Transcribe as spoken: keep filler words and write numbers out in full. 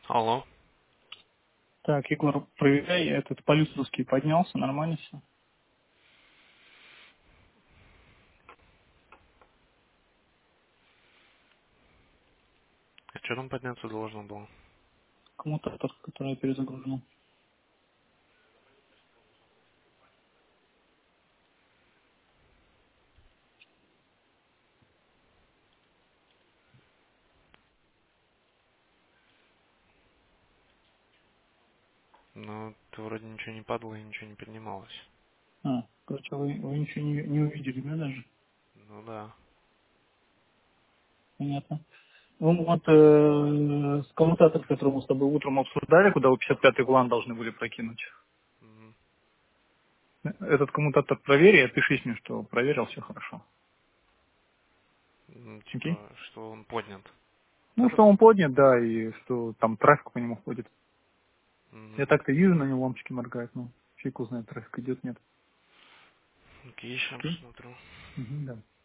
Алло. Так, Егор, проверяй, этот полюс русский поднялся, нормально все? А что там подняться должно было? Коммутатор, который я перезагружу. Ну, ты вроде ничего не падало и ничего не поднималось. А, короче, вы, вы ничего не, не увидели, да, даже? Ну да. Понятно. Ну, вот э, с коммутатором, который мы с тобой утром обсуждали, куда вы пятьдесят пятый глан должны были прокинуть. Мгм. Этот коммутатор проверь и опиши с ним, что проверил, все хорошо. Ну, Окей? типа, что он поднят. Ну, Это... что он поднят, да, и что там трафик по нему ходит. Я Мгм. так-то вижу, на него лампочки моргают, но фиг узнает, трафик идет, нет. Окей, сейчас Окей? посмотрю. Мгм, да.